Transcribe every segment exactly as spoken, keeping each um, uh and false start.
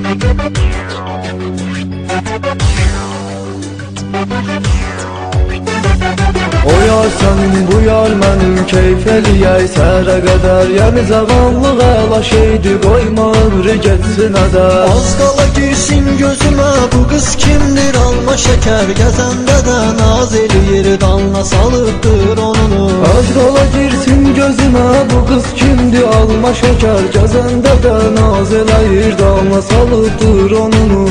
O yar sənin, bu yar mənim, keyf eləyək səhərə qədər. Yəni cavanlıq əla şeydi, qoyma ömrü getsin ədər. Az qala girsin gözümə, bu qız kimdir? Alma şəkər gəzəndə də naz eləyir, dalına salıbdır onunu. Az qala girsin gözümə, bu qız kimdir? Alma şəkər gəzəndə də naz eləyir, dalına salıbdır onunu.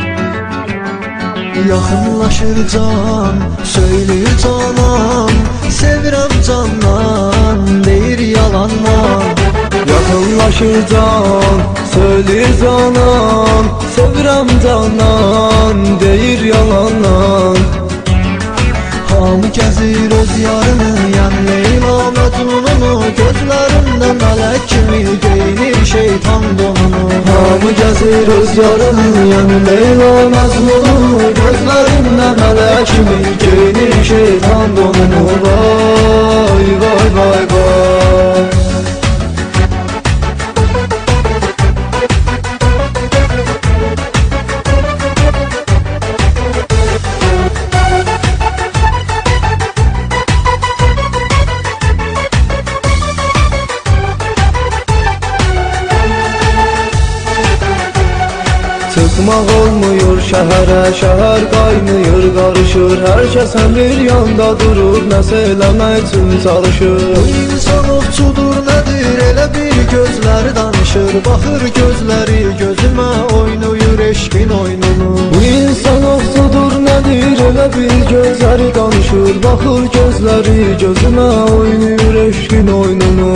Yaxınlaşır can, söyləyir canan, sevirəm candan, deyir yalandan. Yaxınlaşır can, söyləyir canan, sevirəm candan, deyir yalandan. Hamı gəzir öz yarını, yəni Leyla Məcnununu, gözlərində mələk kimi geyinir şeytan donunu. Hamı gəzir öz yarını, yəni Leyla Məcnununu, gözlərində mələk kimi geyinir şeytan donunu. Vay vay vay vay. Çıxmaq olmuyor şəhərə, şəhər qaynayır, qarışır. Hər kəs bir yanda durur, nəsə eləmək üçün çalışır. Bu insan ovçudur nədir, elə bir gözləri danışır. Baxır gözləri gözümə, oynayır eşqin oyununu. Bu insan ovçudur nədir, elə bir gözləri danışır. Baxır gözləri gözümə, oynayır eşqin oyununu.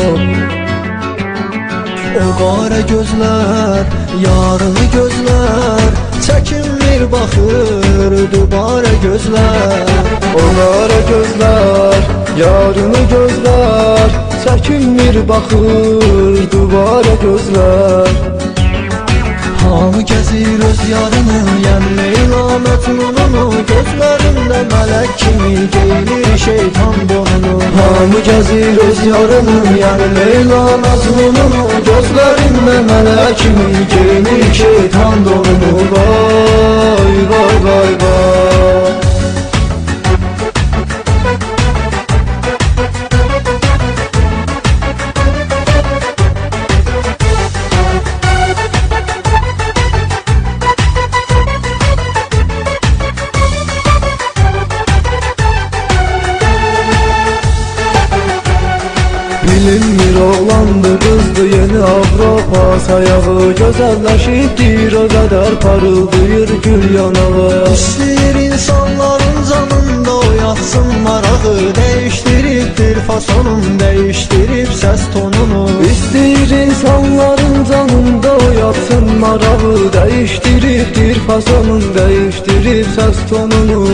O qara gözlər, yarını gözlər, çəkinmir baxır, dubara gözlər. O qara gözlər, yarını gözlər, çəkinmir baxır, dubara gözlər. Hamı gəzir öz yarını, yəni Leyla Məcnununu, gözlərində mələk kimi geyinir şeytan donunu. Hamı gəzir öz yarını, yəni Leyla Məcnununu, gözlərində mələk kimi geyinir şeytan donunu. Vay vay vay vay. Bilinmir oğlandı, qızdı, yeni Avropa sayağı. Gözəlləşibdir, o qədər parıldayır gül yanağı. İstəyir insanların canında oyatsın marağı, dəyişdiribdir fasonun, dəyişdirib səs tonunu. İstəyir insanların canında oyatsın marağı, dəyişdiribdir fasonun, dəyişdirib səs tonunu.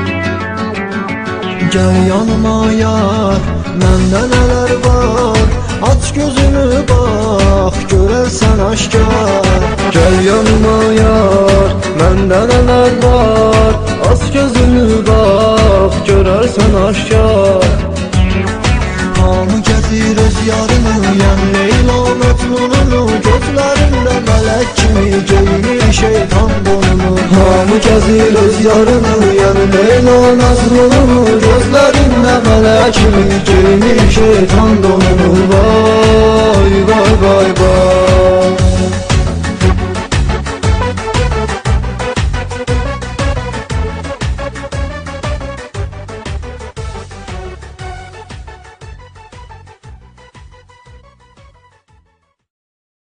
Gəl yanıma yar, məndə nələr var, aç gözünü bax, görərsən aşkar. Gəl yanıma yar, məndə nələr var, aç gözünü bax, görərsən aşkar. Hamı gəzir öz yarını, yəni Leyla Məcnununu, gözlərində mələk kimi geyinir şeytan donunu. Hamı gəzir öz yarını, yəni Leyla Məcnununu, gözlərində mələk kimi geyinir şeytan donunu.